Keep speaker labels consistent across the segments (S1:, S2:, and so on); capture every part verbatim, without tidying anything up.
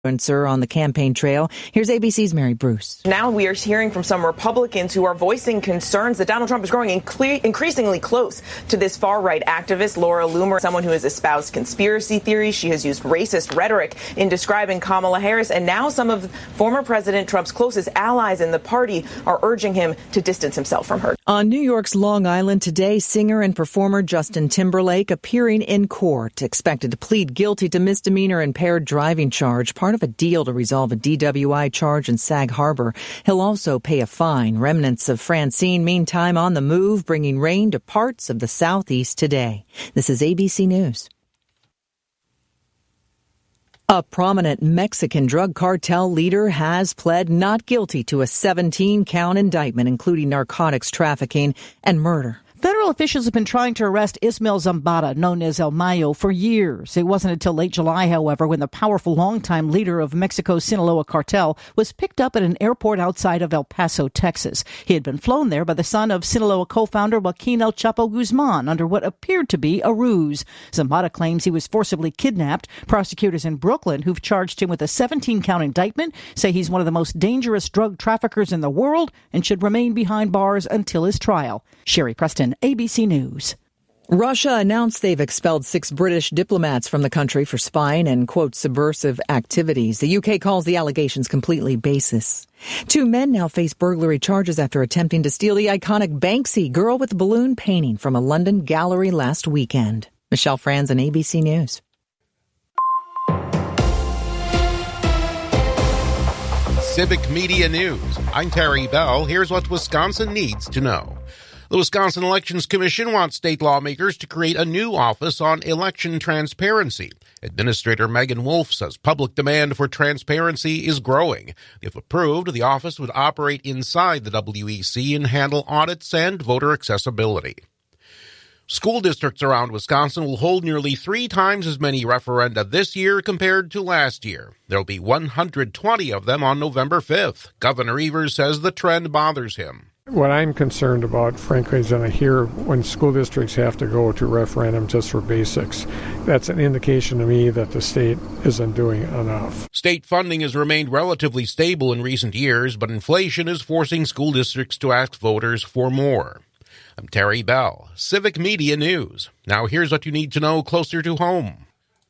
S1: influencer on the campaign trail. Here's A B C's Mary Bruce.
S2: Now we are hearing from some Republicans who are voicing concerns that Donald Trump is growing incre- increasingly close to this far-right activist, Laura Loomer, someone who has espoused conspiracy theories. She has used racist rhetoric in describing Kamala Harris, and now some of former President Trump's closest allies in the party are urging him to distance himself from her.
S1: On New York's Long Island today, singer and performer Justin Timberlake appearing in court, expected to plead guilty to misdemeanor impaired driving charge, part of a deal to resolve a D W I charge in Sag Harbor. He'll also pay a fine. Remnants of Francine, meantime, on the move, bringing rain to parts of the southeast today. This is A B C News. A prominent Mexican drug cartel leader has pled not guilty to a seventeen-count indictment, including narcotics trafficking and murder.
S3: Federal officials have been trying to arrest Ismael Zambada, known as El Mayo, for years. It wasn't until late July, however, when the powerful longtime leader of Mexico's Sinaloa cartel was picked up at an airport outside of El Paso, Texas. He had been flown there by the son of Sinaloa co-founder Joaquin El Chapo Guzman under what appeared to be a ruse. Zambada claims he was forcibly kidnapped. Prosecutors in Brooklyn, who've charged him with a seventeen-count indictment, say he's one of the most dangerous drug traffickers in the world and should remain behind bars until his trial. Sherry Preston, A B C News.
S1: Russia announced they've expelled six British diplomats from the country for spying and, quote, subversive activities. The U K calls the allegations completely baseless. Two men now face burglary charges after attempting to steal the iconic Banksy girl with balloon painting from a London gallery last weekend. Michelle Franzen, A B C News.
S4: Civic Media News. I'm Terry Bell. Here's what Wisconsin needs to know. The Wisconsin Elections Commission wants state lawmakers to create a new office on election transparency. Administrator Megan Wolf says public demand for transparency is growing. If approved, the office would operate inside the W E C and handle audits and voter accessibility. School districts around Wisconsin will hold nearly three times as many referenda this year compared to last year. There will be one hundred twenty of them on November fifth. Governor Evers says the trend bothers him.
S5: What I'm concerned about, frankly, is when I hear when school districts have to go to referendum just for basics. That's an indication to me that the state isn't doing enough.
S4: State funding has remained relatively stable in recent years, but inflation is forcing school districts to ask voters for more. I'm Terry Bell, Civic Media News. Now here's what you need to know closer to home.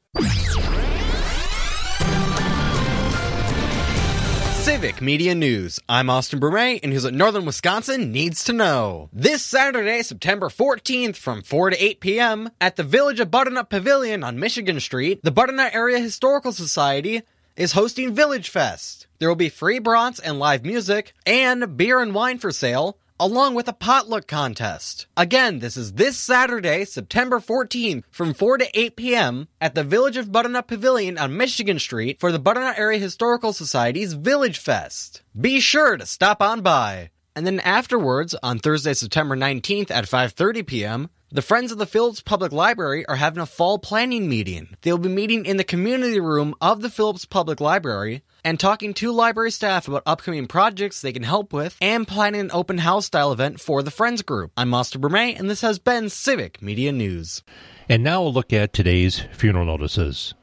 S6: Civic Media News. I'm Austin Burmay, and here's what Northern Wisconsin needs to know. This Saturday, September fourteenth, from four to eight p.m., at the Village of Butternut Pavilion on Michigan Street, the Butternut Area Historical Society is hosting Village Fest. There will be free brunch and live music, and beer and wine for sale, along with a potluck contest. Again, this is this Saturday, September fourteenth, from four to eight p.m. at the Village of Butternut Pavilion on Michigan Street for the Butternut Area Historical Society's Village Fest. Be sure to stop on by. And then afterwards, on Thursday, September nineteenth at five thirty p.m., the Friends of the Phillips Public Library are having a fall planning meeting. They'll be meeting in the community room of the Phillips Public Library and talking to library staff about upcoming projects they can help with and planning an open house style event for the Friends group. I'm Austin Burmay, and this has been Civic Media News.
S7: And now we'll look at today's funeral notices.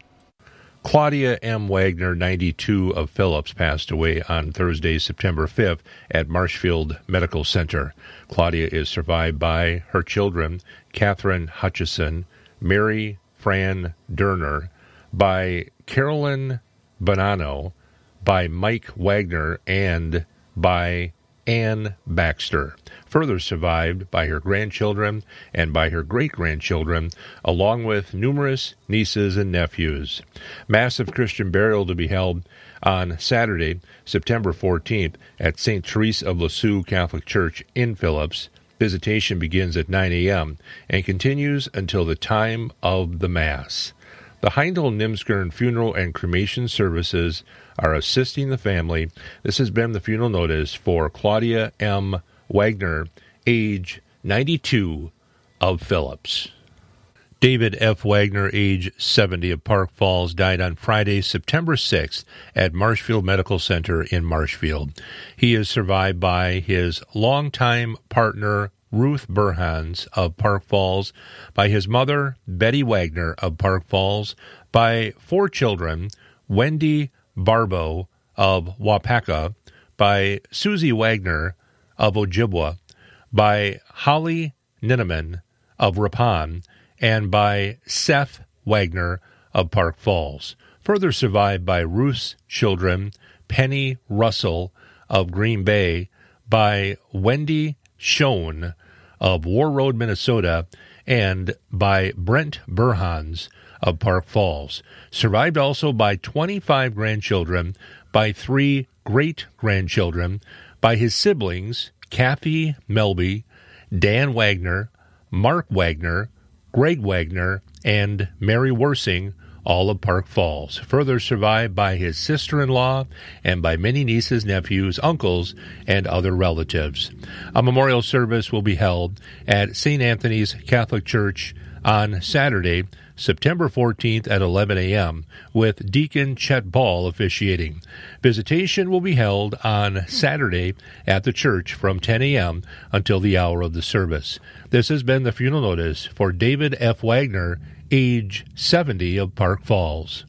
S7: Claudia M. Wagner, ninety-two, of Phillips, passed away on Thursday, September fifth, at Marshfield Medical Center. Claudia is survived by her children, Catherine Hutchison, Mary Fran Derner, by Carolyn Bonanno, by Mike Wagner, and by Ann Baxter. Further survived by her grandchildren and by her great-grandchildren, along with numerous nieces and nephews. Massive Christian burial to be held on Saturday, September fourteenth, at Saint Therese of Lisieux Catholic Church in Phillips. Visitation begins at nine a.m. and continues until the time of the Mass. The Heindel-Nimskern Funeral and Cremation Services are assisting the family. This has been the funeral notice for Claudia M. Wagner, age ninety-two, of Phillips. David F. Wagner, age seventy, of Park Falls, died on Friday, September sixth, at Marshfield Medical Center in Marshfield. He is survived by his longtime partner, Ruth Burhans of Park Falls, by his mother, Betty Wagner of Park Falls, by four children, Wendy Barbo of Wapaka, by Susie Wagner of Ojibwa, by Holly Ninneman of Ripon, and by Seth Wagner of Park Falls. Further survived by Ruth's children, Penny Russell of Green Bay, by Wendy Schoen of War Road, Minnesota, and by Brent Burhans of Park Falls. Survived also by twenty-five grandchildren, by three great-grandchildren, by his siblings, Kathy Melby, Dan Wagner, Mark Wagner, Greg Wagner, and Mary Worsing, all of Park Falls. Further survived by his sister-in-law and by many nieces, nephews, uncles, and other relatives. A memorial service will be held at Saint Anthony's Catholic Church on Saturday, September fourteenth at eleven a.m., with Deacon Chet Ball officiating. Visitation will be held on Saturday at the church from ten a.m. until the hour of the service. This has been the funeral notice for David F. Wagner, age seventy, of Park Falls.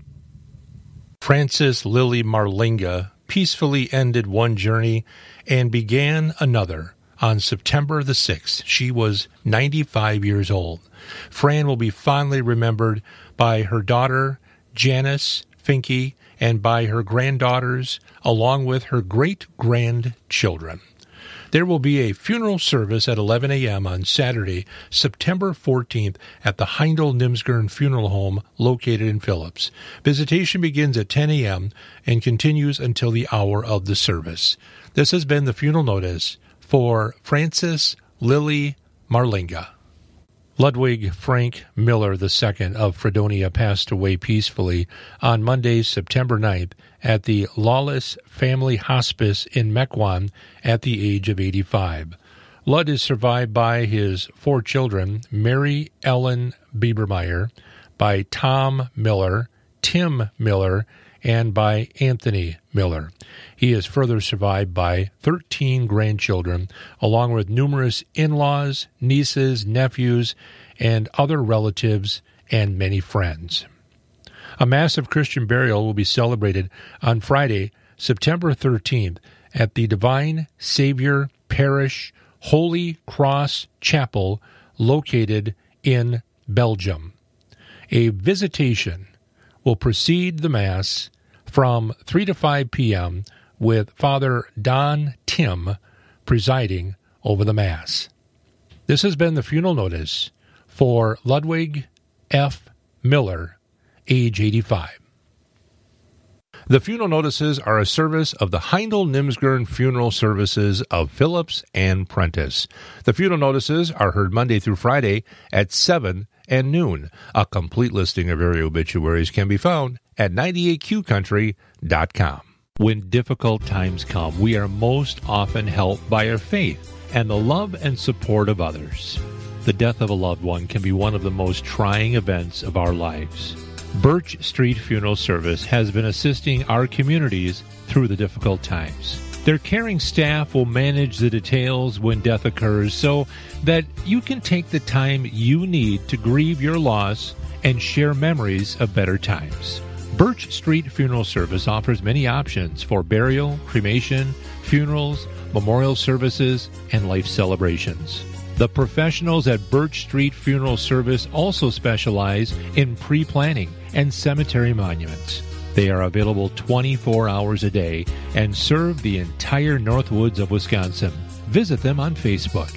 S7: Frances Lily Marlinga peacefully ended one journey and began another on September the sixth. She was ninety-five years old. Fran will be fondly remembered by her daughter, Janice Finke, and by her granddaughters, along with her great-grandchildren. There will be a funeral service at eleven a.m. on Saturday, September fourteenth, at the Heindel Nimsgern Funeral Home located in Phillips. Visitation begins at ten a.m. and continues until the hour of the service. This has been the funeral notice for Frances Lily Marlinga. Ludwig Frank Miller the Second of Fredonia passed away peacefully on Monday, September ninth, at the Lawless Family Hospice in Mequon at the age of eighty-five. Lud is survived by his four children, Mary Ellen Biebermeyer, by Tom Miller, Tim Miller, and by Anthony Miller. He is further survived by thirteen grandchildren, along with numerous in-laws, nieces, nephews, and other relatives, and many friends. A massive Christian burial will be celebrated on Friday, September thirteenth, at the Divine Savior Parish Holy Cross Chapel located in Belgium. A visitation will precede the Mass from three to five p.m. with Father Don Tim presiding over the Mass. This has been the funeral notice for Ludwig F. Miller, age eighty-five. The funeral notices are a service of the Heindel Nimsgern Funeral Services of Phillips and Prentice. The funeral notices are heard Monday through Friday at seven and noon. A complete listing of area obituaries can be found at ninety-eight Q country dot com. When difficult times come, we are most often helped by our faith and the love and support of others. The death of a loved one can be one of the most trying events of our lives. Birch Street Funeral Service has been assisting our communities through the difficult times. Their caring staff will manage the details when death occurs so that you can take the time you need to grieve your loss and share memories of better times. Birch Street Funeral Service offers many options for burial, cremation, funerals, memorial services, and life celebrations. The professionals at Birch Street Funeral Service also specialize in pre-planning and cemetery monuments. They are available twenty-four hours a day and serve the entire Northwoods of Wisconsin. Visit them on Facebook.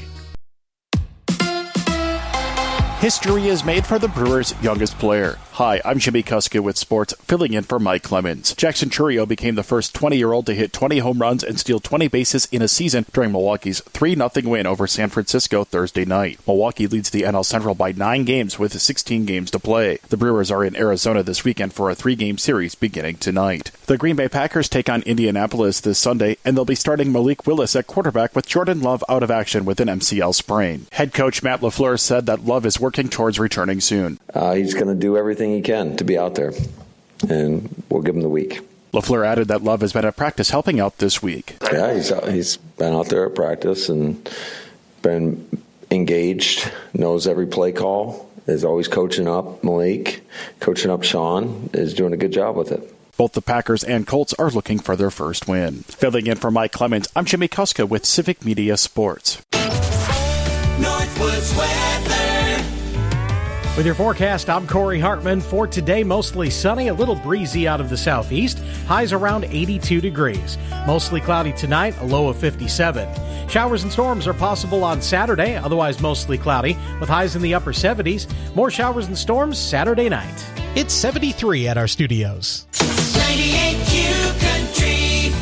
S8: History is made for the Brewers' youngest player. Hi, I'm Jimmy Kuska with sports, filling in for Mike Clemens. Jackson Chourio became the first twenty-year-old to hit twenty home runs and steal twenty bases in a season during Milwaukee's three nothing win over San Francisco Thursday night. Milwaukee leads the N L Central by nine games with sixteen games to play. The Brewers are in Arizona this weekend for a three-game series beginning tonight. The Green Bay Packers take on Indianapolis this Sunday, and they'll be starting Malik Willis at quarterback with Jordan Love out of action with an M C L sprain. Head coach Matt LaFleur said that Love is working towards returning soon.
S9: Uh, he's going to do everything he can to be out there, and we'll give him the week.
S8: LaFleur added that Love has been at practice helping out this week.
S9: Yeah, he's he's been out there at practice and been engaged, knows every play call, is always coaching up Malik, coaching up Sean, is doing a good job with it.
S8: Both the Packers and Colts are looking for their first win. Filling in for Mike Clemens, I'm Jimmy Kuska with Civic Media Sports.
S10: Northwoods weather.
S11: With your forecast, I'm Corey Hartman. For today, mostly sunny, a little breezy out of the southeast. Highs around eighty-two degrees. Mostly cloudy tonight, a low of fifty-seven. Showers and storms are possible on Saturday, otherwise mostly cloudy, with highs in the upper seventies. More showers and storms Saturday night. It's seventy-three at our studios.
S10: ninety-eight Q Country.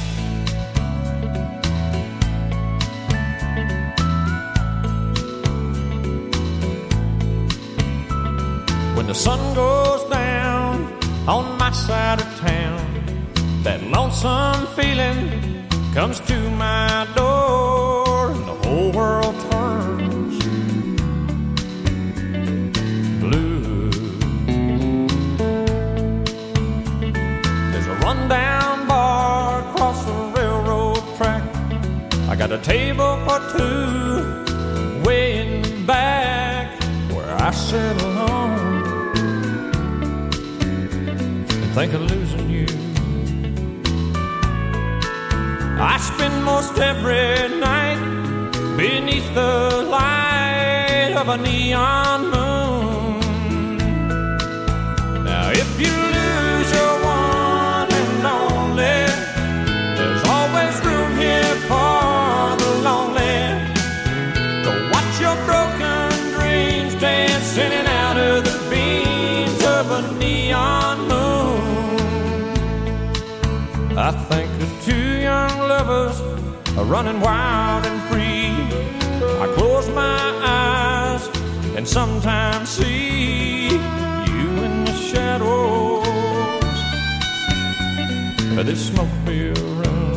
S12: When the sun goes down on my side of town, that lonesome feeling comes to my door, and the whole world turns blue. There's a rundown bar across the railroad track. I got a table for two way in the back where I sit alone and think of losing you. I spend most every night beneath the light of a neon moon. Now if you lose your one and only, there's always room here for the lonely. Go watch your broken dreams dancing in and out of the beams of a neon moon. I think of two young lovers are running wild and free. I close my eyes and sometimes see you in the shadows of this smoke-filled room.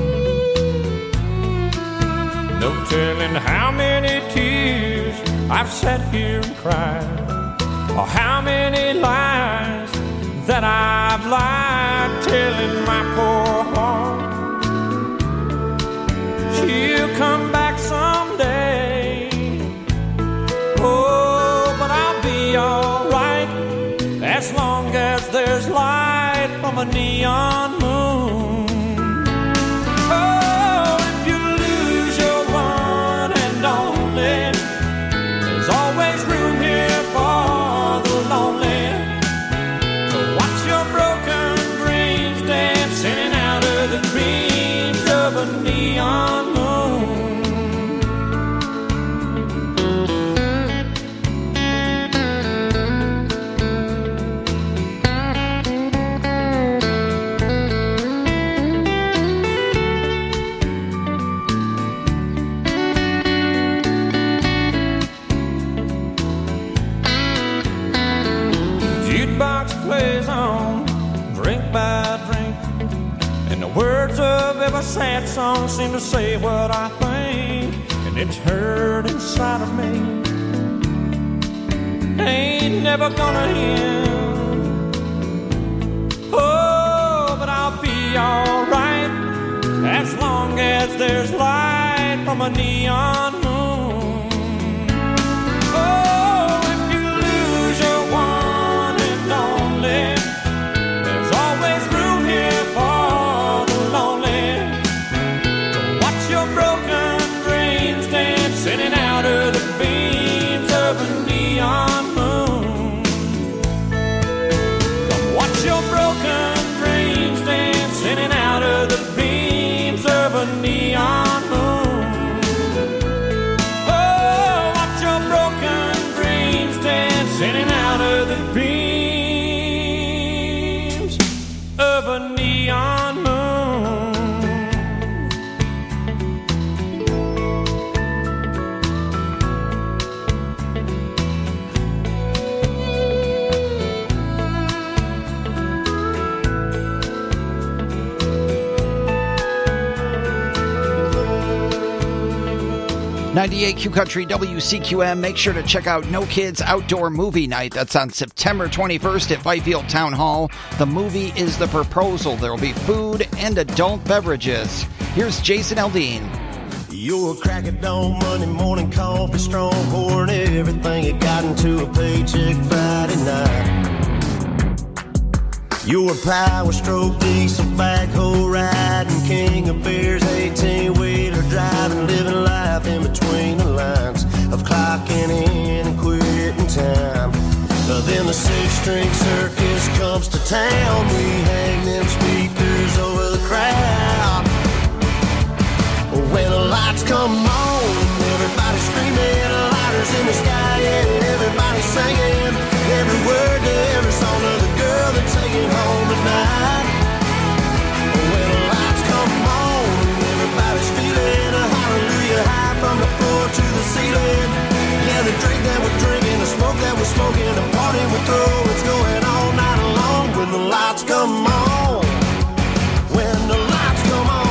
S12: No telling how many tears I've sat here and cried, or how many lies that I've lied, telling my poor heart she'll come back someday. Oh, but I'll be alright as long as there's light from a neon moon. Oh, if you lose your one and only, there's always room here for the lonely. So watch your broken dreams dancing in and out of the dreams of a neon moon. Jukebox plays on, drink by drink, and the words of every sad song seem to say what I think, and it's hurt inside of me. Ain't never gonna end. Oh, but I'll be alright as long as there's light from a neon moon. Oh, if you lose your one and only, there's always room here for the lonely. So watch your broken dreams dance in and out of the beams of a neon moon. Come watch your broken dreams dance in and out of the beams of a neon moon. Oh, watch your broken dreams dance in and out of the beams of a neon moon.
S13: ninety-eight Q Country W C Q M. Make sure to check out No Kids Outdoor Movie Night. That's on September twenty-first at Fifield Town Hall. The movie is The Proposal. There will be food and adult beverages. Here's Jason Aldean.
S14: You're a crack at dawn, Monday morning coffee, strong pouring everything you got into a paycheck Friday night. You're a power stroke diesel backhoe riding, king of beers, eighteen-wheeler driving, living life in between the lines of clocking in and quitting time. Uh, then the six-string circus comes to town. We hang them speakers over the crowd. When the lights come on, everybody screaming, lighters in the sky, and everybody singing every word to every song of the girl they're taking home tonight. When the lights come on, everybody's feeling a hallelujah high from the floor to the ceiling. Yeah, the drink that we're drinking, the smoke that we're smoking, the party we throw, it's going all night long. When the lights come on, when the lights come on.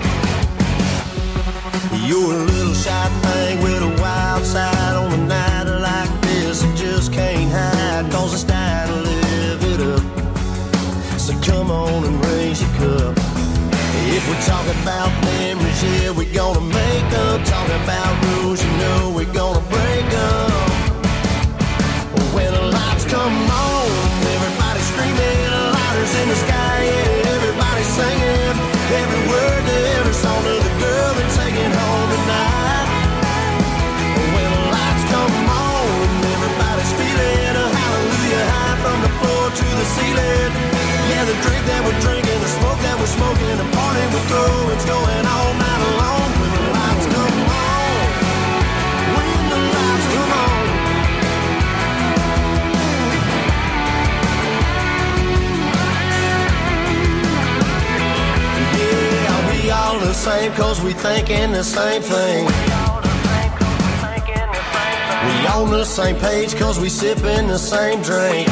S14: You're a little shy thing with a wild side on a night like this. You just can't hide, cause it's time to live it up. So come on and raise your cup. If we're talking about memories, yeah, we're gonna make them. Talking about rules, you know we're gonna break them. When the lights come on, everybody screaming, lighters in the sky, yeah, everybody singing every word to every song of the girl they're taking home tonight. When the lights come on, everybody's feeling a hallelujah high from the floor to the ceiling. Yeah, the drink that we're drinking, the smoke that we're smoking, the party we throw, it's going all night long. When the lights come on, when the lights come on. Yeah, we all the same cause we thinking the same thing. We on the same page cause we sipping the same drink.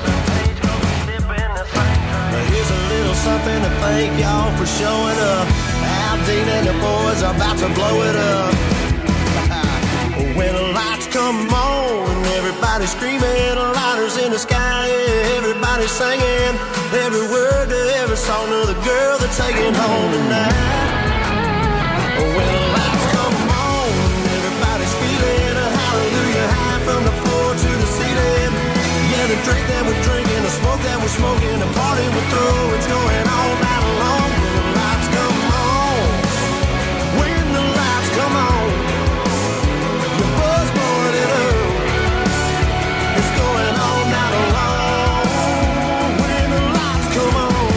S14: Something to thank y'all for showing up. Aldine and the boys are about to blow it up. When the lights come on, everybody screaming, lighters in the sky, yeah, everybody singing every word to every song of the girl they're taking home tonight. When the lights come on, everybody's feeling a hallelujah high from the floor to the ceiling. Yeah, the drink that we're drinking, the smoke that we're smoking, the party we throw, it's going all night long. When the lights come on, when the lights come on, the buzz blowing it up, it's going all night long. When the lights come on.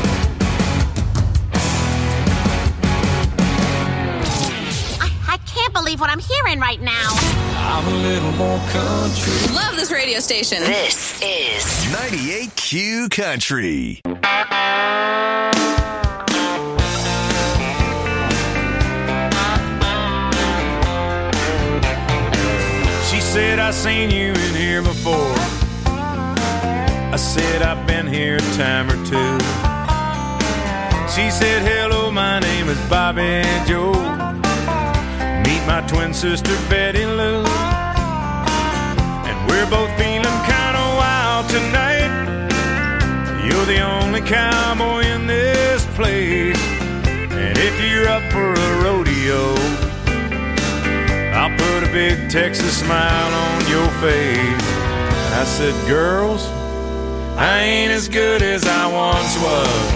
S15: I, I can't believe what I'm hearing right now.
S12: I'm a little more country.
S16: Love this radio station.
S17: This is ninety-eight Q Country.
S18: She said, I seen you in here before. I said, I've been here a time or two. She said, hello, my name is Bobby Joe. Meet my twin sister Betty Lou. And we're both feeling kind of wild tonight. You're the only cowboy in this place. And if you're up for a rodeo, I'll put a big Texas smile on your face. I said, girls, I ain't as good as I once was.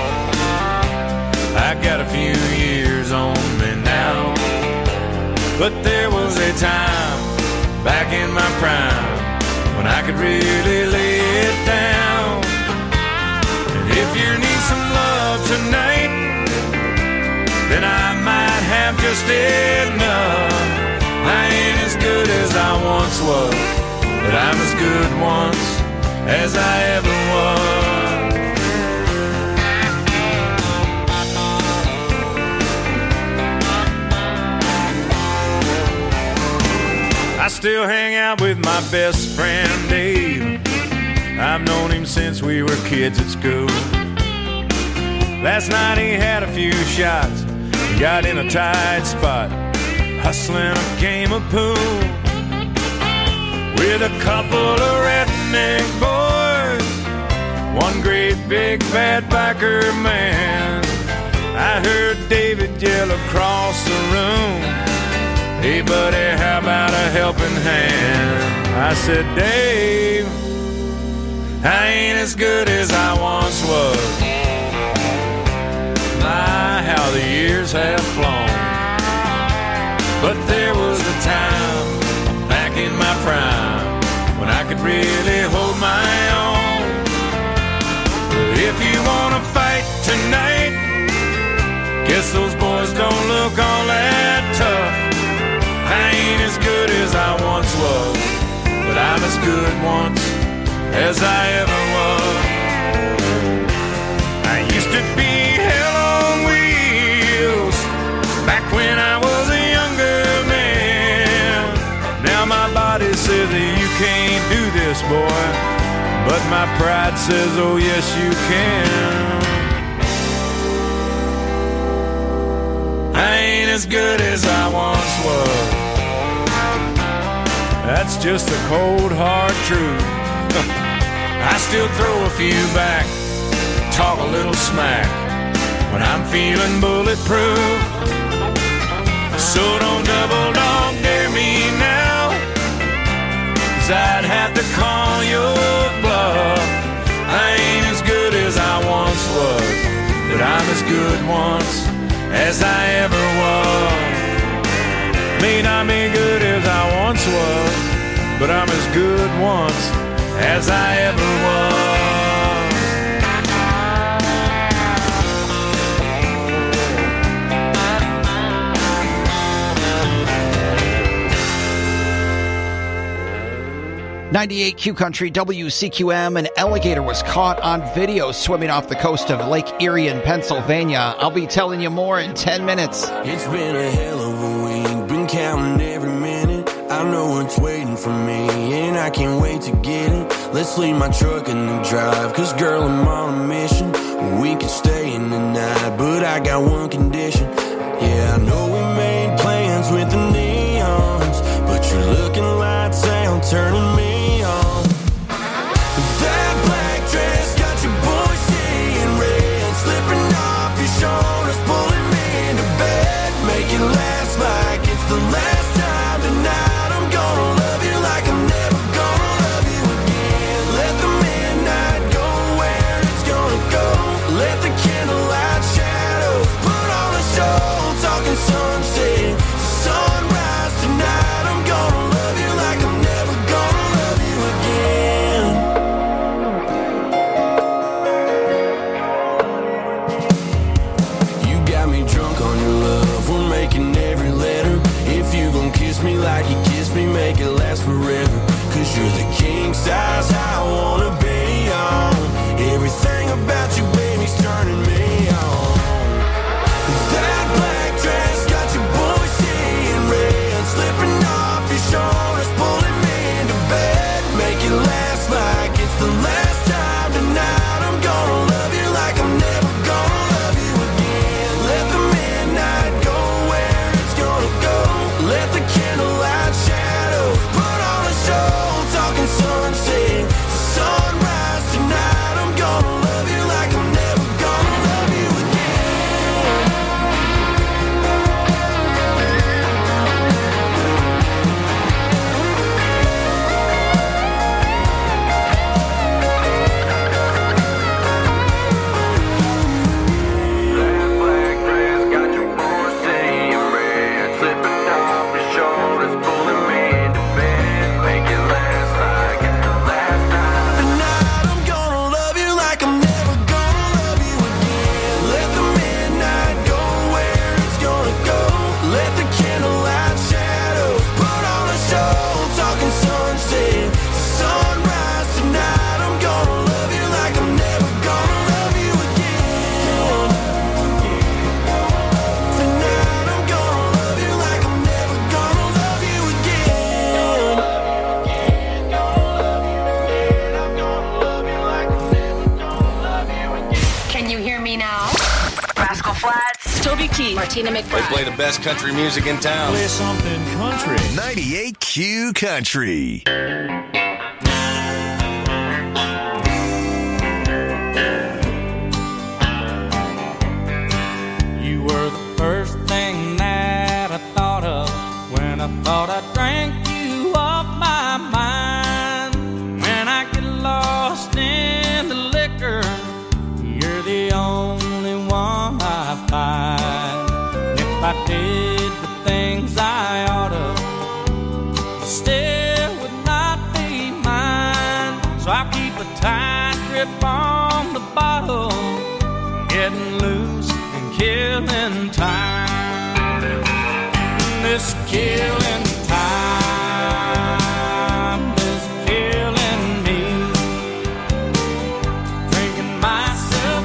S18: I got a few years on me now. But there was a time back in my prime when I could really lay it down. And if you need some love tonight, then I might have just enough. I ain't as good as I once was, but I'm as good once as I ever was. I still hang out with my best friend Dave. I've known him since we were kids at school. Last night he had a few shots, got in a tight spot, hustling a game of pool with a couple of redneck boys, one great big bad biker man. I heard David yell across the room, hey buddy, how about a helping hand? I said, Dave, I ain't as good as I once was. My, how the years have flown. But there was a time back in my prime when I could really hold my own. But if you wanna fight tonight, guess those boys don't look all that tough. I ain't as good as I once was, but I'm as good once as I ever was. I used to be hell on wheels back when I was a younger man. Now my body says that you can't do this, boy, but my pride says, oh yes you can. I ain't as good as I once was. That's just the cold hard truth. I still throw a few back, talk a little smack when I'm feeling bulletproof. So don't double dog dare me now, 'cause I'd have to call your bluff. I ain't as good as I once was, but I'm as good once as I ever was. May not be good as I once was, but I'm as good once as I ever was.
S13: ninety-eight Q Country W C Q M. An alligator was caught on video swimming off the coast of Lake Erie in Pennsylvania. I'll be telling you more in ten minutes.
S14: It's been a hell of a week, been counting every minute. I know it's waiting for me, and I can't wait to get it. Let's leave my truck in the drive, 'cause girl, I'm on a mission. We can stay in the night, but I got one condition. Yeah, I know we made plans with the neons, but you're looking lights out, turning me on. That black dress got your boy seeing red, slipping off your shoulders, pulling me into bed. Make it last like it's the last time tonight. I'm gonna love you like I'm never gonna love you again. Let the midnight go where it's gonna go. Let the candlelight shadows put on a show. Talking sunset, sunrise tonight. I'm gonna love you like I'm never gonna love you again. You got me drunk on your love, we're making every letter. If you gon' kiss me like you kiss me, make it last forever. 'Cause you're the king size I wanna be on. Everything about you, baby's turning me on. That black dress got your boy seeing red, slipping off your shoulders, pulling me into bed. Make it last like it's the last time tonight. I'm gonna love you like I'm never gonna love you again. Let the midnight go where it's gonna go. Let the candlelight shadows put on a show. Talking sunset, sunrise tonight. I'm gonna love you like I'm never gonna love you again. That black dress got your boy saying red, slipping off your shoulders, pulling me into bed. Make it last like it's the last time. Tonight I'm gonna love you like I'm never gonna love you again. Let the midnight go where it's gonna go. Let the candlelight shadows put on a show. Talking sunset, sunrise tonight. I'm gonna love you like I'm never gonna love you again. Tonight I'm gonna love you like I'm never gonna love you again.
S15: Can you hear me now? Rascal Flats, Toby Keith, Martina
S17: They
S15: McBride.
S17: play the best country music in town.
S18: Play something country.
S17: ninety-eight Q Country.
S12: You were the first thing that I thought of when I thought I drank you off my mind. When I get lost in If I did the things I oughta, still would not be mine. So I'll keep a tight grip on the bottle, getting loose and killing time. This killing time is killing me. Drinking myself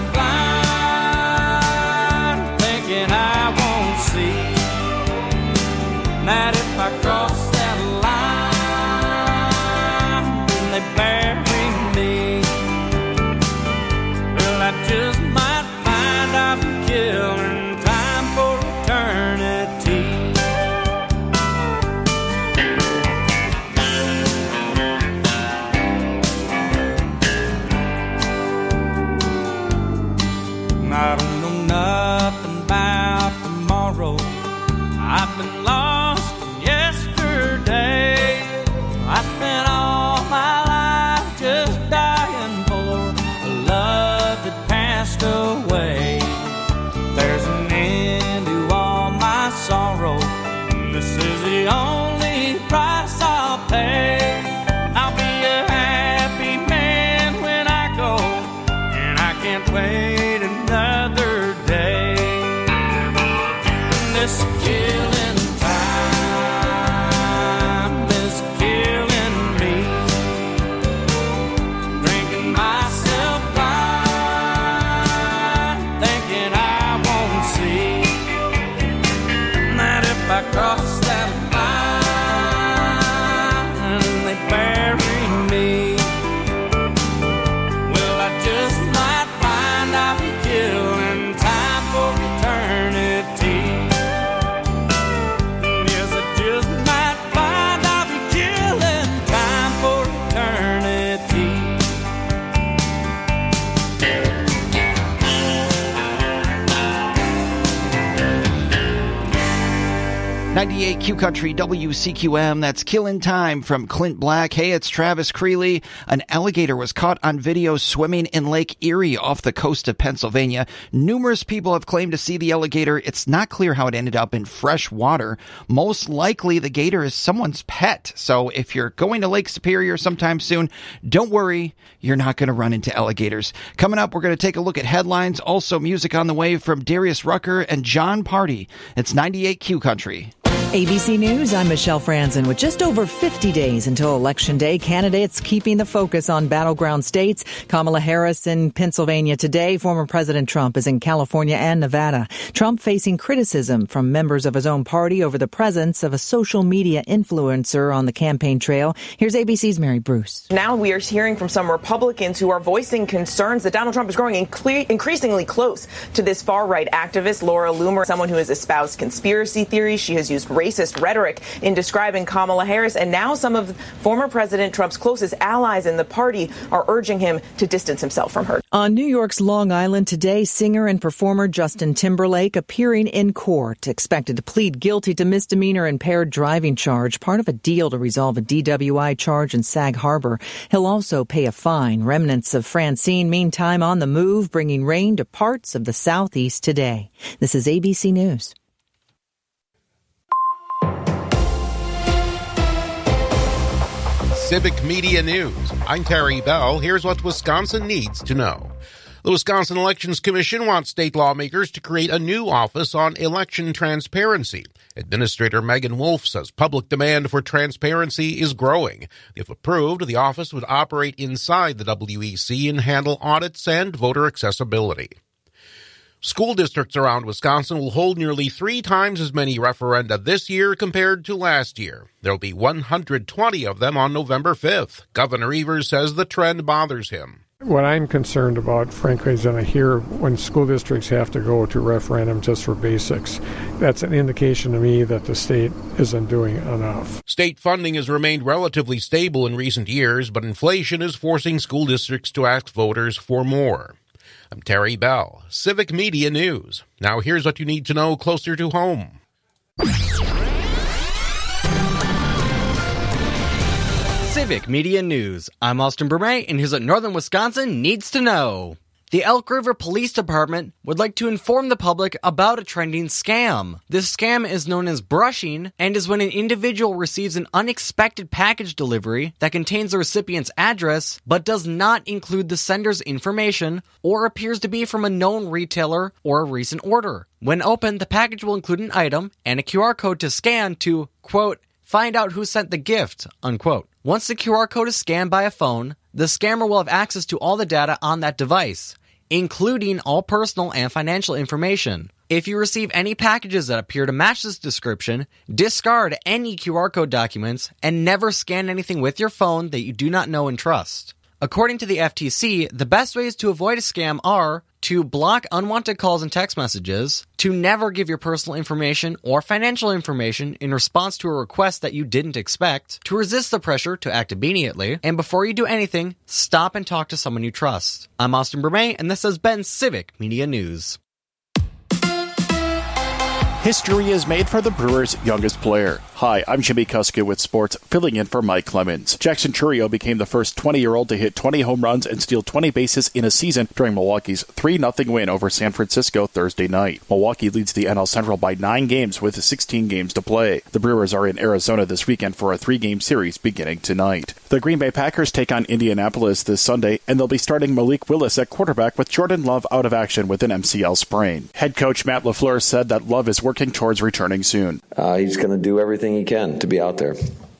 S12: blind, thinking I won't see that if I cross that line, then they bury me. Well, I just might find I've been killing time for eternity. I don't know nothing about tomorrow. I've been lost from yesterday. I spent all my life just dying for a love that passed away. There's an end to all my sorrow. This is the only price I'll pay. I'll be a happy man when I go, and I can't wait another day. This killing time is killing me. Drinking myself blind, thinking I won't see that if I cross that line, they bury me. Well, I just might find I'll be killing time for eternity. Yes, I just might find I'll be killing time for eternity.
S13: ninety-eight Q Country W C Q M, that's Killin' Time from Clint Black. Hey, it's Travis Creeley. An alligator was caught on video swimming in Lake Erie off the coast of Pennsylvania. Numerous people have claimed to see the alligator. It's not clear how it ended up in fresh water. Most likely the gator is someone's pet. So if you're going to Lake Superior sometime soon, don't worry, you're not going to run into alligators. Coming up, we're going to take a look at headlines. Also music on the way from Darius Rucker and John Party. It's ninety-eight Q Country.
S1: A B C News, I'm Michelle Franzen. With just over fifty days until Election Day, candidates keeping the focus on battleground states. Kamala Harris in Pennsylvania today. Former President Trump is in California and Nevada. Trump facing criticism from members of his own party over the presence of a social media influencer on the campaign trail. Here's A B C's Mary Bruce.
S2: Now we are hearing from some Republicans who are voicing concerns that Donald Trump is growing incre- increasingly close to this far-right activist, Laura Loomer, someone who has espoused conspiracy theories. She has used racist rhetoric in describing Kamala Harris, and now some of former President Trump's closest allies in the party are urging him to distance himself from her.
S1: On New York's Long Island today, singer and performer Justin Timberlake appearing in court, expected to plead guilty to misdemeanor impaired driving charge, part of a deal to resolve a D W I charge in Sag Harbor. He'll also pay a fine. Remnants of Francine, meantime, on the move, bringing rain to parts of the southeast today. This is A B C News.
S4: Civic Media News. I'm Terry Bell. Here's what Wisconsin needs to know. The Wisconsin Elections Commission wants state lawmakers to create a new office on election transparency. Administrator Megan Wolf says public demand for transparency is growing. If approved, the office would operate inside the W E C and handle audits and voter accessibility. School districts around Wisconsin will hold nearly three times as many referenda this year compared to last year. There will be one hundred twenty of them on November fifth. Governor Evers says the trend bothers him.
S5: What I'm concerned about, frankly, is that I hear when school districts have to go to referendum just for basics. That's an indication to me that the state isn't doing enough.
S4: State funding has remained relatively stable in recent years, but inflation is forcing school districts to ask voters for more. I'm Terry Bell, Civic Media News. Now here's what you need to know closer to home.
S6: Civic Media News. I'm Austin Burmay, and here's what Northern Wisconsin needs to know. The Elk River Police Department would like to inform the public about a trending scam. This scam is known as brushing and is when an individual receives an unexpected package delivery that contains the recipient's address but does not include the sender's information or appears to be from a known retailer or a recent order. When opened, the package will include an item and a Q R code to scan to, quote, find out who sent the gift, unquote. Once the Q R code is scanned by a phone, the scammer will have access to all the data on that device, including all personal and financial information. If you receive any packages that appear to match this description, discard any Q R code documents and never scan anything with your phone that you do not know and trust. According to the F T C, the best ways to avoid a scam are to block unwanted calls and text messages, to never give your personal information or financial information in response to a request that you didn't expect, to resist the pressure to act immediately, and before you do anything, stop and talk to someone you trust. I'm Austin Bermay, and this has been Civic Media News.
S8: History is made for the Brewers' youngest player. Hi, I'm Jimmy Kuska with sports, filling in for Mike Clemens. Jackson Chourio became the first twenty-year-old to hit twenty home runs and steal twenty bases in a season during Milwaukee's three nothing win over San Francisco Thursday night. Milwaukee leads the N L Central by nine games with sixteen games to play. The Brewers are in Arizona this weekend for a three-game series beginning tonight. The Green Bay Packers take on Indianapolis this Sunday, and they'll be starting Malik Willis at quarterback with Jordan Love out of action with an M C L sprain. Head coach Matt LaFleur said that Love is working working towards returning soon.
S9: Uh, he's going to do everything he can to be out there,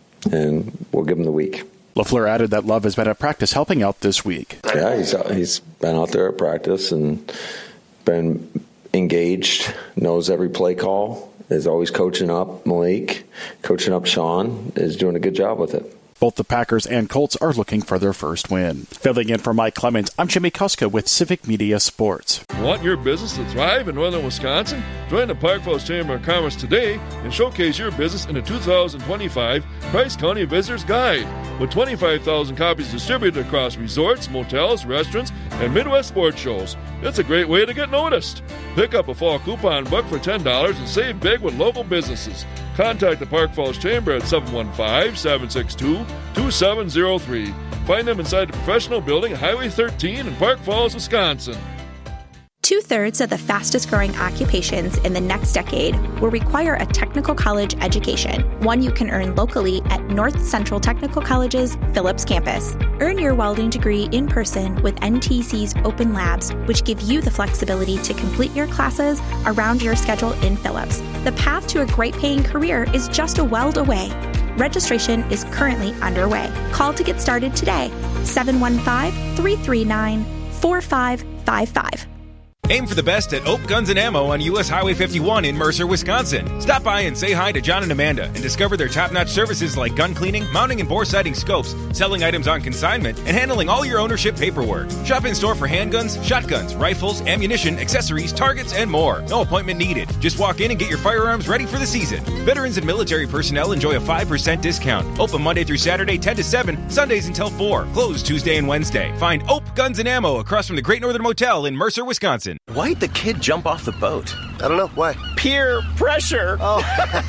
S9: and we'll give him the week.
S8: LaFleur added that Love has been at practice helping out this week.
S9: Yeah, he's he's been out there at practice and been engaged, knows every play call, is always coaching up Malik, coaching up Sean, is doing a good job with it.
S8: Both the Packers and Colts are looking for their first win. Filling in for Mike Clemens, I'm Jimmy Kuska with Civic Media Sports.
S16: Want your business to thrive in northern Wisconsin? Join the Park Falls Chamber of Commerce today and showcase your business in the two thousand twenty-five Price County Visitor's Guide. With twenty-five thousand copies distributed across resorts, motels, restaurants, and Midwest sports shows, it's a great way to get noticed. Pick up a fall coupon book for ten dollars and save big with local businesses. Contact the Park Falls Chamber at seven one five, seven six two, two seven zero three. Find them inside the Professional Building, Highway thirteen in Park Falls, Wisconsin.
S19: Two-thirds of the fastest-growing occupations in the next decade will require a technical college education, one you can earn locally at North Central Technical College's Phillips campus. Earn your welding degree in person with N T C's Open Labs, which give you the flexibility to complete your classes around your schedule in Phillips. The path to a great-paying career is just a weld away. Registration is currently underway. Call to get started today, seven one five, three three nine, four five five five.
S20: Aim for the best at Oak Guns and Ammo on U S Highway fifty-one in Mercer, Wisconsin. Stop by and say hi to John and Amanda and discover their top-notch services like gun cleaning, mounting and bore sighting scopes, selling items on consignment, and handling all your ownership paperwork. Shop in-store for handguns, shotguns, rifles, ammunition, accessories, targets, and more. No appointment needed. Just walk in and get your firearms ready for the season. Veterans and military personnel enjoy a five percent discount. Open Monday through Saturday, ten to seven, Sundays until four. Closed Tuesday and Wednesday. Find Oak Guns and Ammo across from the Great Northern Motel in Mercer, Wisconsin.
S21: Why'd the kid jump off the boat?
S22: I don't know. Why?
S21: Peer pressure.
S22: Oh.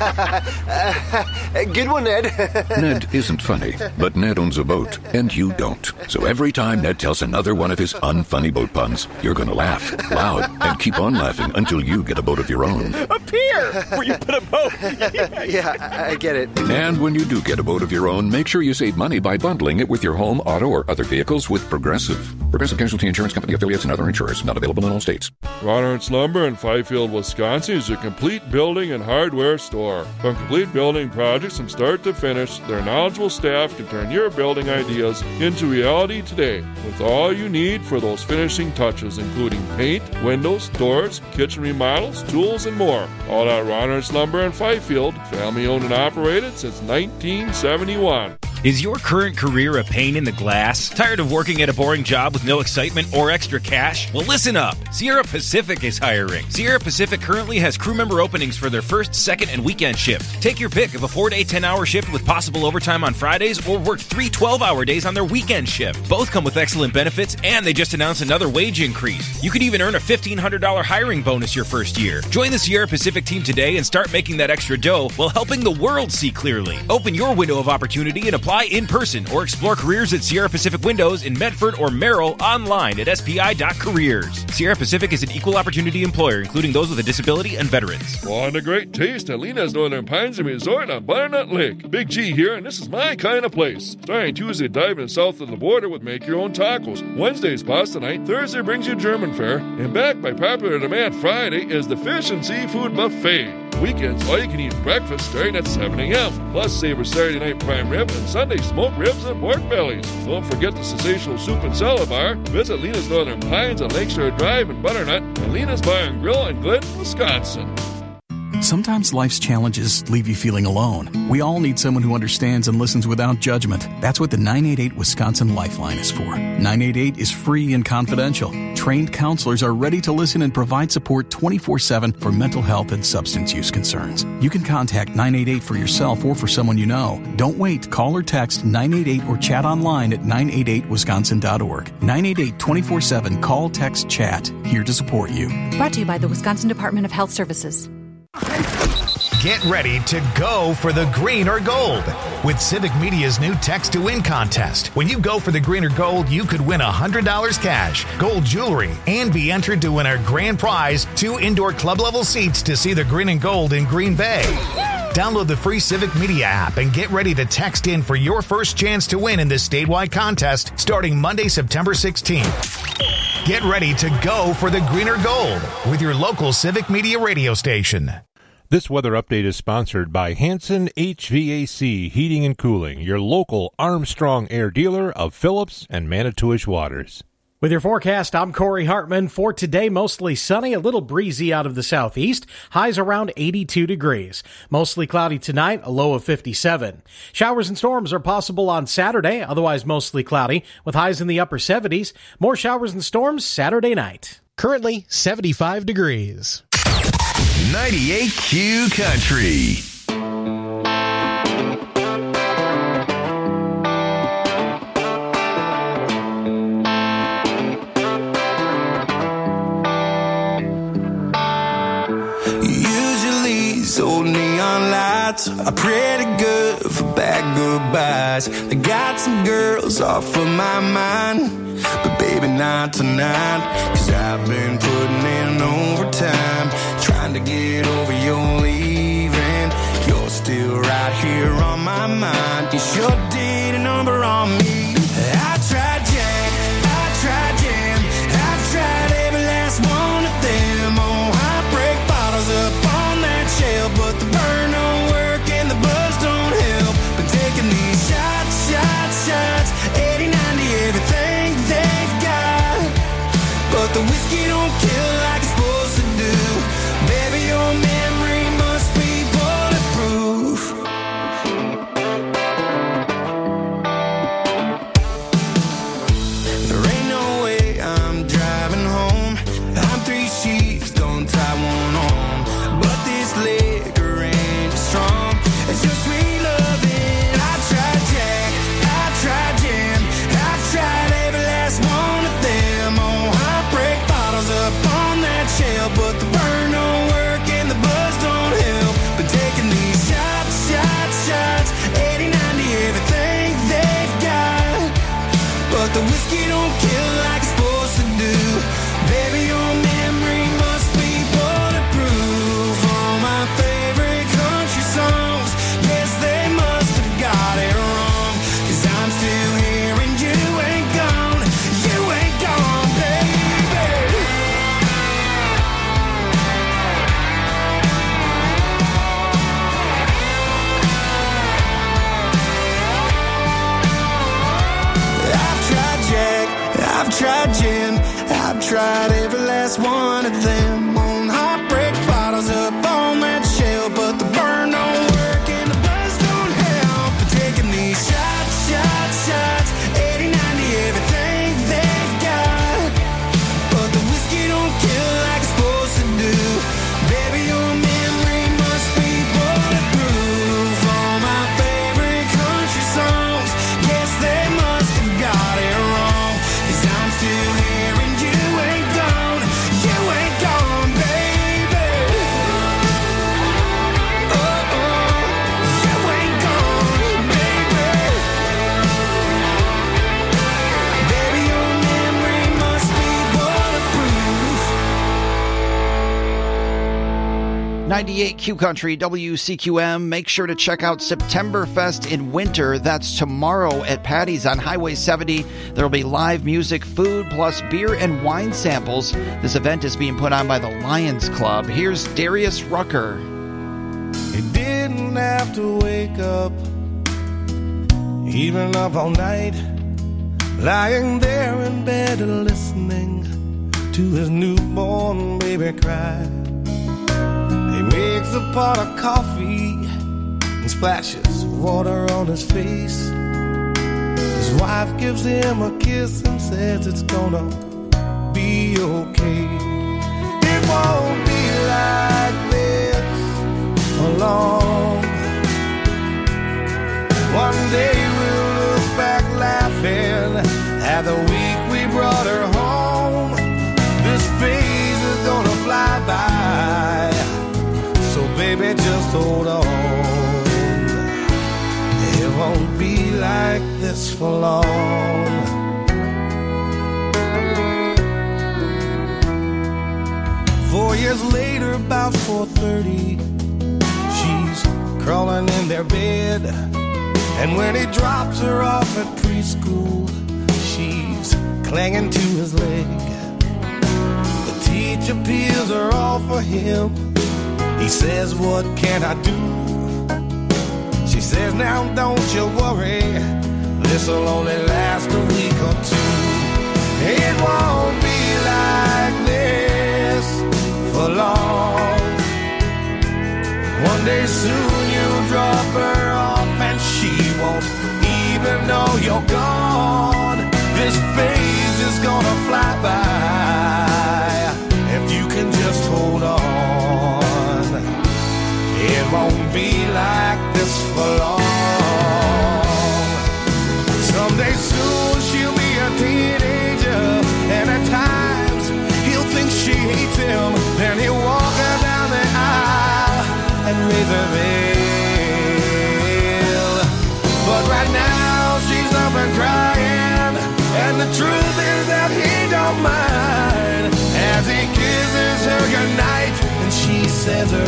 S22: Good one, Ned.
S23: Ned isn't funny, but Ned owns a boat, and you don't. So every time Ned tells another one of his unfunny boat puns, you're going to laugh loud and keep on laughing until you get a boat of your own.
S21: A pier where you put a boat.
S22: Yeah, I get it.
S23: And when you do get a boat of your own, make sure you save money by bundling it with your home, auto, or other vehicles with Progressive. Progressive Casualty Insurance Company affiliates and other insurers. Not available in all states.
S16: Ron Ernst Lumber in Fifield, Wisconsin is your complete building and hardware store. From complete building projects from start to finish, their knowledgeable staff can turn your building ideas into reality today with all you need for those finishing touches, including paint, windows, doors, kitchen remodels, tools, and more. All at Ron Ernst Lumber in Fifield, family owned and operated since nineteen seventy-one.
S20: Is your current career a pain in the glass? Tired of working at a boring job with no excitement or extra cash? Well, listen up. Sierra Pacific is hiring. Sierra Pacific currently has crew member openings for their first, second, and weekend shift. Take your pick of a four-day, ten-hour shift with possible overtime on Fridays, or work three twelve-hour days on their weekend shift. Both come with excellent benefits, and they just announced another wage increase. You could even earn a fifteen hundred dollars hiring bonus your first year. Join the Sierra Pacific team today and start making that extra dough while helping the world see clearly. Open your window of opportunity and apply Apply in person or explore careers at Sierra Pacific Windows in Medford or Merrill online at S P I dot careers. Sierra Pacific is an equal opportunity employer, including those with a disability and veterans.
S16: Want a great taste at Lena's Northern Pines and Resort on Butternut Lake. Big G here, and this is my kind of place. Starting Tuesday, diving south of the border with make-your-own tacos. Wednesday's pasta night. Thursday brings you German fare. And back by popular demand Friday is the Fish and Seafood Buffet. Weekends, all you can eat breakfast starting at seven a.m. Plus, savor Saturday night prime rib and Sunday smoked ribs and pork bellies. Don't forget the sensational soup and salad bar. Visit Lena's Northern Pines on Lakeshore Drive in Butternut and Lena's Bar and Grill in Glidden, Wisconsin.
S3: Sometimes life's challenges leave you feeling alone. We all need someone who understands and listens without judgment. That's what the nine eight eight Wisconsin Lifeline is for. nine eight eight is free and confidential. Trained counselors are ready to listen and provide support twenty-four seven for mental health and substance use concerns. You can contact nine eight eight for yourself or for someone you know. Don't wait. Call or text nine eight eight or chat online at nine eight eight wisconsin dot org. nine eight eight twenty-four seven Call, Text, Chat. Here to support you.
S7: Brought to you by the Wisconsin Department of Health Services.
S11: Get ready to go for the green or gold with Civic Media's new Text to Win contest. When you go for the green or gold, you could win one hundred dollars cash, gold jewelry, and be entered to win our grand prize, two indoor club-level seats to see the green and gold in Green Bay. Download the free Civic Media app and get ready to text in for your first chance to win in this statewide contest starting Monday, September sixteenth. Get ready to go for the green or gold with your local Civic Media radio station.
S24: This weather update is sponsored by Hanson H V A C Heating and Cooling, your local Armstrong Air dealer of Phillips and Manitowish Waters.
S25: With your forecast, I'm Corey Hartman. For today, mostly sunny, a little breezy out of the southeast. Highs around eighty-two degrees. Mostly cloudy tonight, a low of fifty-seven. Showers and storms are possible on Saturday, otherwise mostly cloudy, with highs in the upper seventies. More showers and storms Saturday night.
S26: Currently seventy-five degrees.
S17: ninety-eight Q Country.
S14: Usually these old neon lights are pretty good for bad goodbyes. They got some girls off of my mind, but baby not tonight. Cause I've been putting in overtime, trying to get over your leaving. You're still right here on my mind. You sure did a number on me. I tried Jack, I tried Jam, I've tried every last one of them. Oh, heartbreak bottles up on that shelf, but the burn don't work and the buzz don't help. Been taking these shots, shots, shots, eighty, ninety, everything they've got, but the whiskey don't kill like it's supposed to do. Baby, you're me.
S2: ninety-eight Q Country, W C Q M. Make sure to check out Septemberfest in winter. That's tomorrow at Patty's on Highway seventy. There will be live music, food, plus beer and wine samples. This event is being put on by the Lions Club. Here's Darius Rucker.
S10: He didn't have to wake up, even up all night, lying there in bed and listening to his newborn baby cry. He makes a pot of coffee and splashes water on his face. His wife gives him a kiss and says it's gonna be okay. It won't be like this for long. One day we'll look back laughing at the week we brought her home. This phase is gonna fly by, so baby, just hold on. It won't be like this for long. Four years later, about four thirty, she's crawling in their bed. And when he drops her off at preschool, she's clinging to his leg. The teacher peels her off for him. He says, what can I do? She says, now don't you worry, this'll only last a week or two. It won't be like this for long. One day soon you'll drop her off and she won't even know you're gone. This phase is gonna fly by if you can just hold on. It won't be like this for long. Someday soon she'll be a teenager, and at times he'll think she hates him. Then he'll walk her down the aisle and raise her veil. But right now she's up and crying, and the truth is that he don't mind as he kisses her goodnight and she says her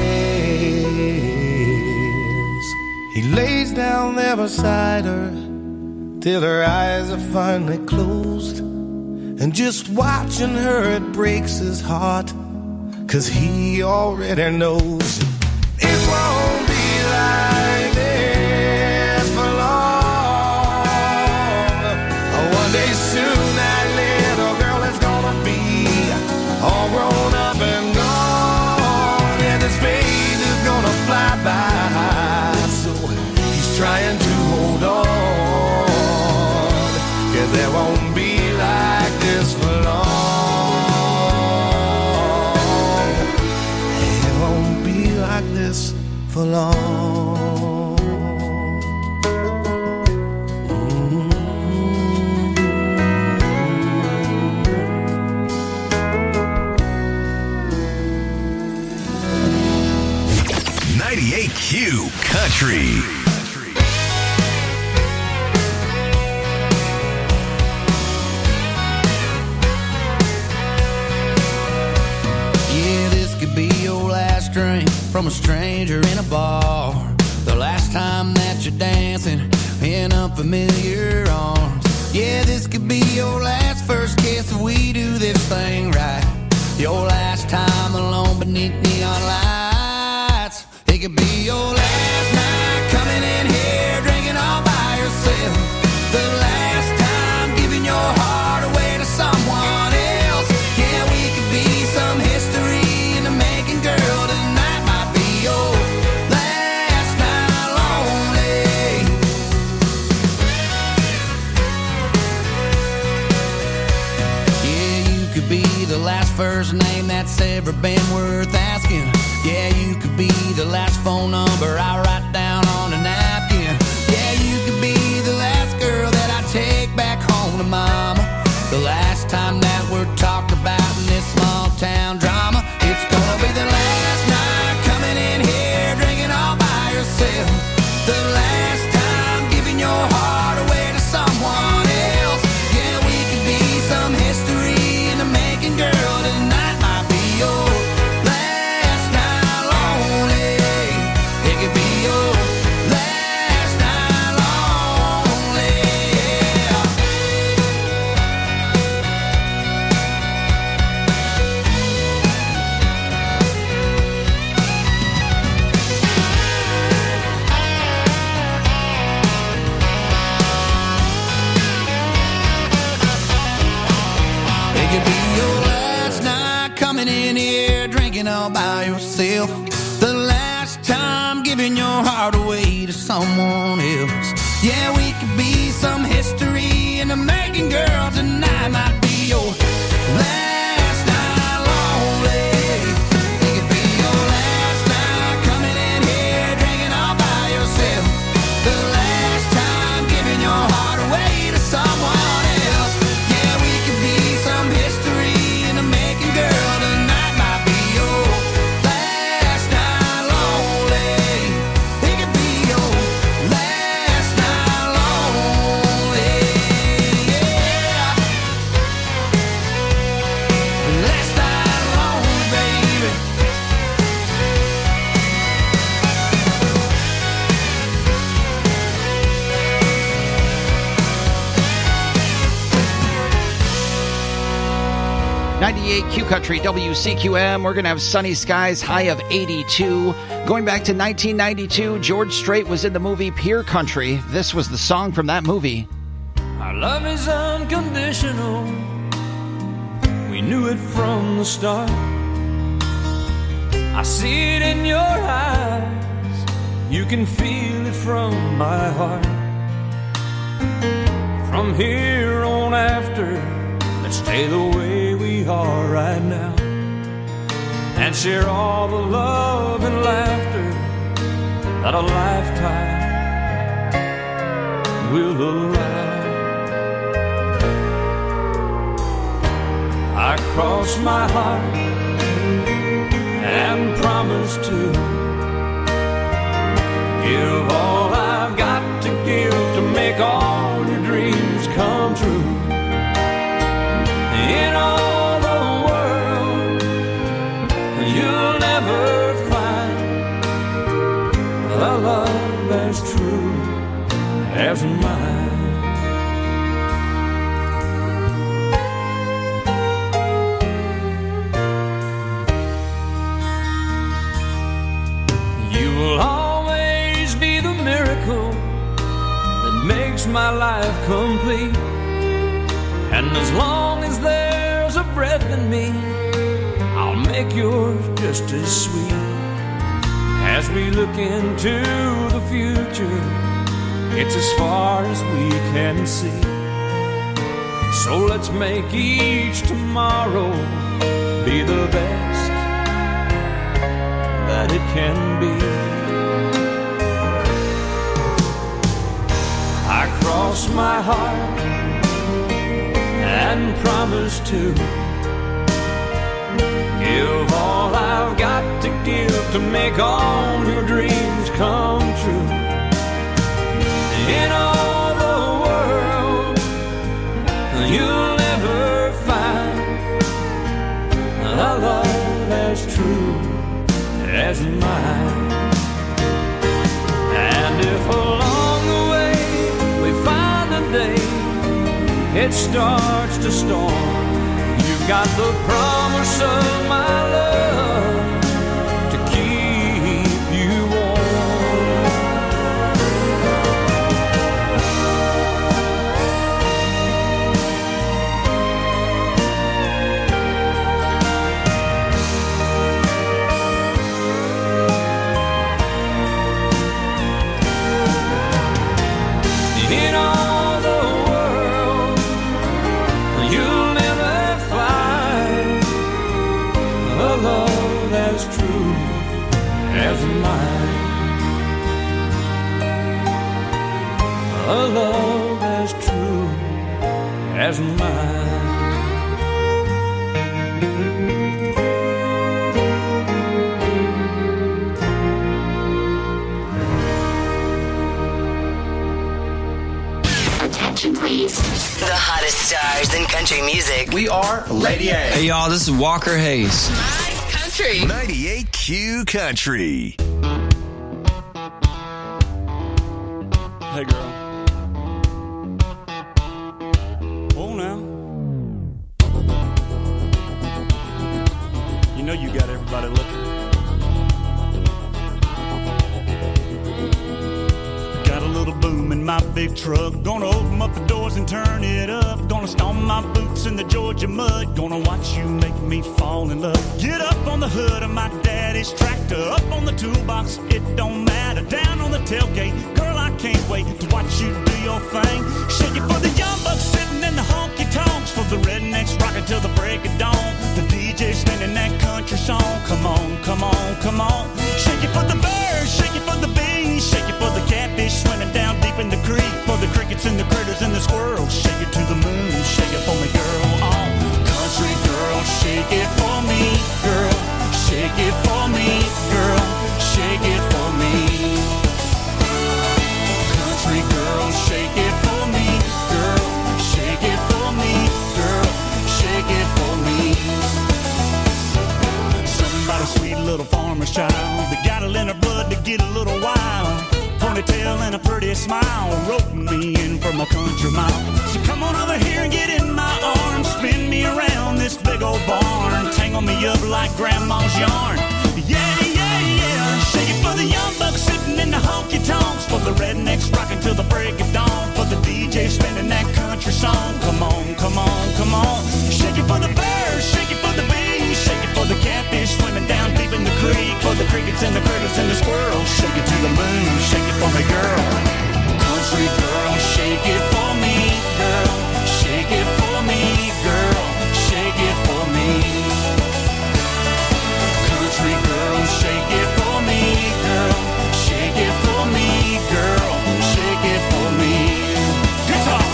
S10: prayers. He lays down there beside her till her eyes are finally closed, and just watching her it breaks his heart, 'cause he already knows it won't be like this for long. One day soon that little girl is gonna be all grown up and gone, and this phase is gonna fly by, so he's trying to hold on, 'cause there won't be like this for long. It won't be like this for long.
S17: ninety-eight Q Country.
S12: Yeah, this could be your last drink from a stranger in a bar. The last time that you're dancing in unfamiliar arms. Yeah, this could be your last first kiss if we do this thing right. Your last time alone beneath neon lights. It could be your last night coming in here drinking all by yourself. The last time giving your heart away to someone else. Yeah, we could be some history in the making, girl. Tonight might be your last night lonely. Yeah, you could be the last first name that's ever been worth asking. Yeah, you could be the last phone number I write down on a napkin. Yeah, you could be the last girl that I take back home to mama. The last time that we're talked about in this small town drama. It's gonna be the last night coming in here drinking all by yourself. The last time giving your heart away to someone else. Yeah, we could be some history in the making, girl. Tonight might be your last night by yourself. The last time giving your heart away to someone else. Yeah, we could be some history in the making, girl. Tonight might be your last night lonely. It could be your last night coming in here drinking all by yourself. The last time giving your heart away to someone else. Yeah, we could be some history in the making, girl. Tonight might be your last night lonely. It could be your last night lonely. Yeah. Last night lonely, baby.
S2: ninety-eight Q Country, W C Q M. We're going to have sunny skies, high of eighty-two. Going back to nineteen ninety-two, George Strait was in the movie Peer Country. This was the song from that movie.
S1: Our love is unconditional. We knew it from the start. I see it in your eyes. You can feel it from my heart. From here on after, let's stay the way we are right now and share all the love and laughter that a lifetime will allow. I cross my heart and promise to give all I've got to give to make all your dreams come true. In all the world, you'll never find a love as true as mine. You will always be the miracle that makes my life complete. And as long as there's a breath in me, I'll make yours just as sweet. As we look into the future, it's as far as we can see. So let's make each tomorrow be the best that it can be. I cross my heart and promise to give all I've got to give to make all your dreams come true. In all the world, you'll never find a love as true as mine. And if along the way we find a day it starts to storm, you've got the promise of my love to keep you warm. In all the world, you'll never find a love as true as mine. A love as true as mine.
S4: Attention, please. The hottest stars in country music.
S5: We are Lady A.
S13: Hey, y'all, this is Walker Hayes.
S4: Country.
S17: ninety-eight Q Country.
S15: Hey, girl. Oh, now. You know you got everybody looking. Got a little boom in my my big truck. Gonna open up the doors and turn it up. Gonna stomp my boots in the Georgia mud. Gonna watch you make me fall in love. Get up on the hood of my daddy's tractor. Up on the toolbox, it don't matter. Down on the tailgate, girl, I can't wait to watch you do your thing. Shake it for the young bucks sitting in the honky-tonks. For the rednecks rocking till the break of dawn. The D J spinning that country song. Come on, come on, come on. Shake it for the birds, shake it for the bees. Shake it for the catfish swimming down deep in the creek. For the crickets and the critters and the squirrels. Shake it to the moon, shake it for me, girl. Oh, country girl, shake it for me, girl. Shake it for me, girl. Shake it for me. Country girl, shake it for me, girl. Shake it for me, girl. Shake it for me. Somebody sweet little farmer's child. They got it in her blood to get a little wild. Ponytail and a pretty smile, roping me in from a country mile. So come on over here and get in my arms. Spin me around this big old barn. Tangle me up like grandma's yarn. Yeah, yeah, yeah. Shake it for the young bucks sitting in the honky-tonks. For the rednecks rocking till the break of dawn. For the D J spinning that country song. Come on, come on, come on. Shake it for the birds, shake it for the bees. Shake it for the catfish swimming down deep in the creek. For the crickets and the critters and the squirrels. Shake it to the moon, shake it for me, girl. Country girl, shake it for me, girl. Shake it for me, girl. Shake it for me. Country girl, shake it for me, girl. Shake it for me, girl. Shake it for me. Guitar.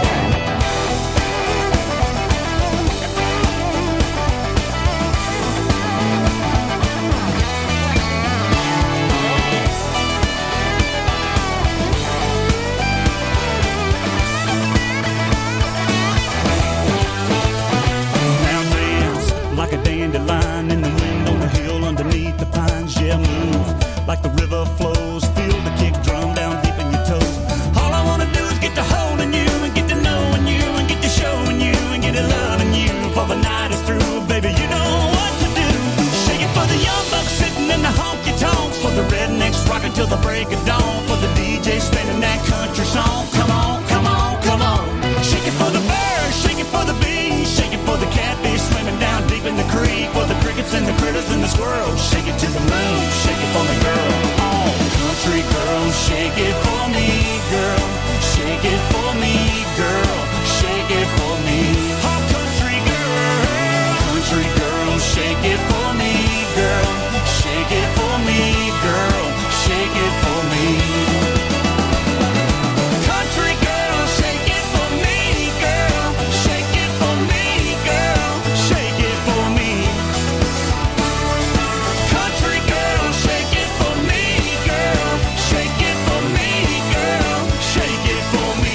S15: Like a dandelion in the wind on the hill underneath the pines. Yeah, move like the river flows. Feel the kick drum down deep in your toes. All I wanna do is get to holding you and get to knowing you and get to showing you and get to loving you. For the night is through, baby, you know what to do. Shake it for the young bucks sitting in the honky-tonks. For the rednecks rocking till the break of dawn. For the D J spinning that country song. Come on, come on, come on. Shake it for the birds, shake it for the bees. Shake it for the catfish swimming down deep in the creek. For the crickets and the critters and the squirrels. Shake it to the moon, shake it for me, girl. Oh, country girl, shake it for me, girl. Shake it for me, girl. Shake it for me. Oh, country girl, country girl, shake it for me, girl. Shake it for me, girl. Shake it for me. Country girl, shake it for me, girl. Shake it for me, girl. Shake it for me. Country girl, shake it for me, girl. Shake it for me, girl. Shake it for me.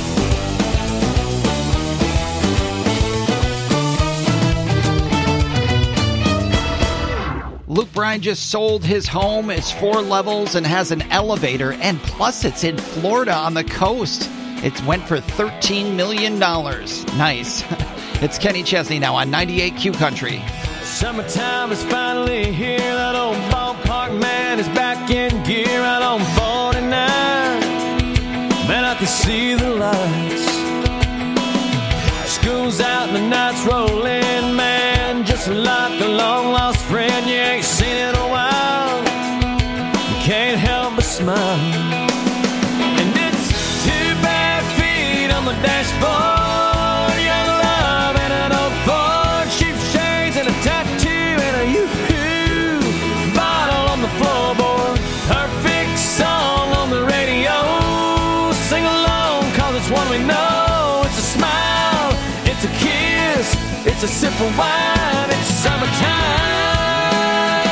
S2: Luke Bryan just sold his home. It's four levels and has an elevator, and plus it's in Florida on the coast. It went for thirteen million dollars. Nice. It's Kenny Chesney now on ninety-eight Q Country.
S1: Summertime is finally here. That old ballpark man is back in gear out on forty-nine. Man, I can see the lights. School's out and the night's rolling, man. Just like a long-lost friend you ain't seen in a while. You can't help but smile. And it's two bad feet on the dashboard. Young love and an old Ford. Cheap shades and a tattoo and a yoo-hoo bottle on the floorboard. Perfect song on the radio. Sing along, cause it's one we know. It's a smile, it's a kiss, it's a sip of wine. It's summertime,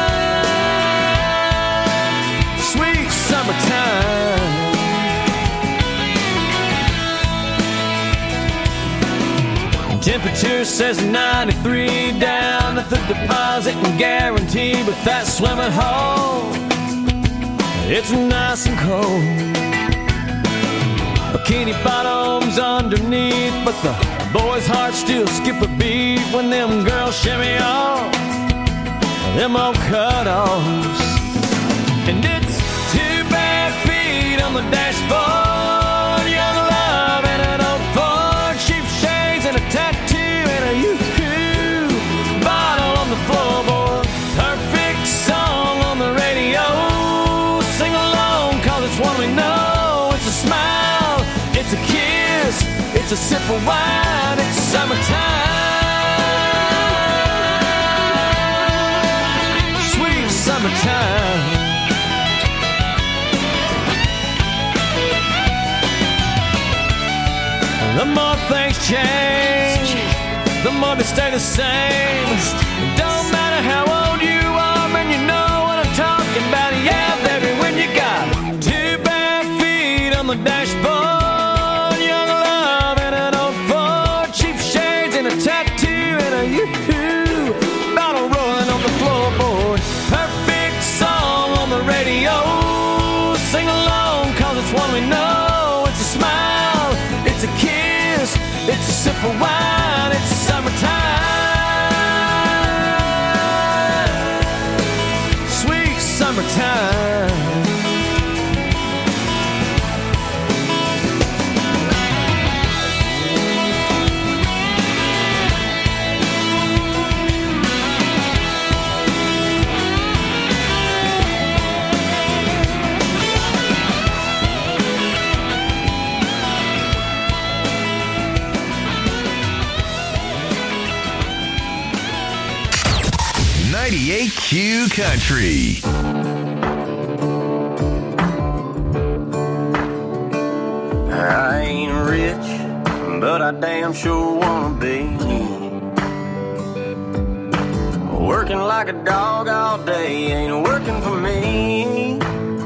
S1: sweet summertime. Temperature says ninety-three down at the deposit and guarantee, but that swimming hole, it's nice and cold. Bikini bottoms underneath, but the boys' hearts still skip a beat when them girls shimmy off them old cutoffs. And it's two bad feet on the dashboard. sip of wine, it's summertime. Sweet summertime. The more things change, the more they stay the same. It don't matter how old you are, man, you know what I'm talking about. Yeah, baby, when you got two bare feet on the dashboard, young love and an old Ford, cheap shades and a tattoo and a yoo-hoo, bottle rolling on the floorboard. Perfect song on the radio. Sing along, cause it's one we know. It's a smile, it's a kiss, it's a sip of wine, it's summertime. Sweet summertime.
S17: ninety-eight Q Country.
S14: I ain't rich, but I damn sure wanna be. Working like a dog all day ain't working for me.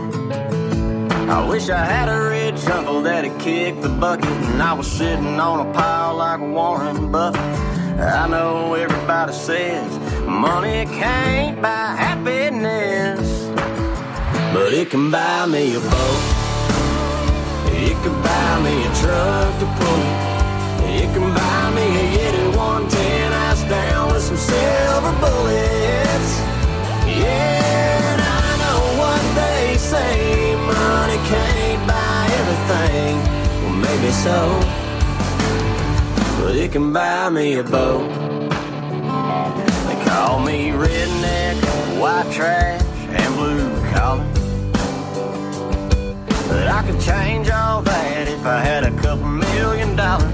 S14: I wish I had a rich uncle that'd kick the bucket and I was sitting on a pile like Warren Buffett. I know everybody says money can't buy happiness, but it can buy me a boat. It can buy me a truck to pull. It can buy me a Yeti one ten ice down with some silver bullets. Yeah, and I know what they say, money can't buy everything. Well, maybe so, but it can buy me a boat. Call me redneck, white trash, and blue collar, but I could change all that if I had a couple million dollars.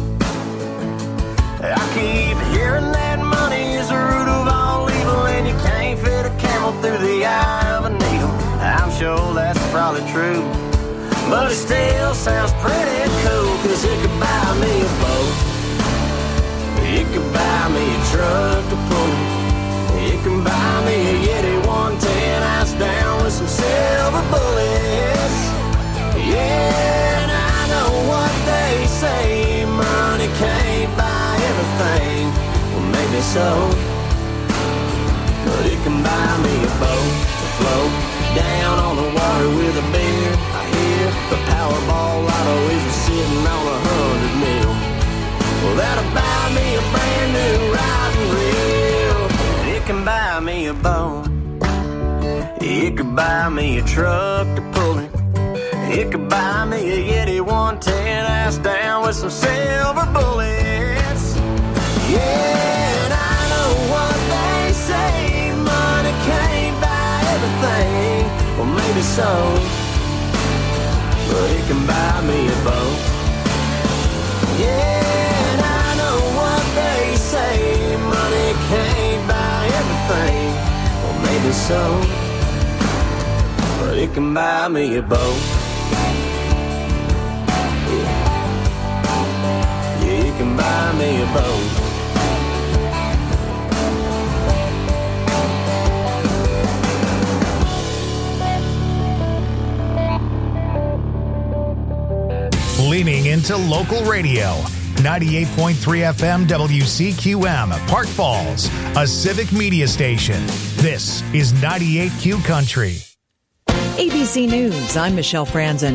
S14: I keep hearing that money is the root of all evil, and you can't fit a camel through the eye of a needle. I'm sure that's probably true, but it still sounds pretty cool, cause it could buy me a boat. It could buy me a truck to pull. It can buy me a Yeti one ten ice down with some silver bullets. Yeah, and I know what they say, money can't buy everything. Well, maybe so, but it can buy me a boat to float down on the water with a beer. I hear the Powerball lotto is sitting on a hundred mil. Well, that'll buy me a brand new riding reel. It can buy me a boat. It could buy me a truck to pull it. It could buy me a Yeti one ten ice down with some silver bullets. Yeah, and I know what they say, money can't buy everything. Well, maybe so, but it can buy me a boat. Yeah, and I know what they say, money can't buy everything. Well, maybe so, but it can buy me a boat. Yeah, yeah, it can buy me a boat.
S11: Leaning into local radio. ninety-eight point three F M W C Q M, Park Falls, a civic media station. This is ninety-eight Q Country.
S5: A B C News, I'm Michelle Franzen.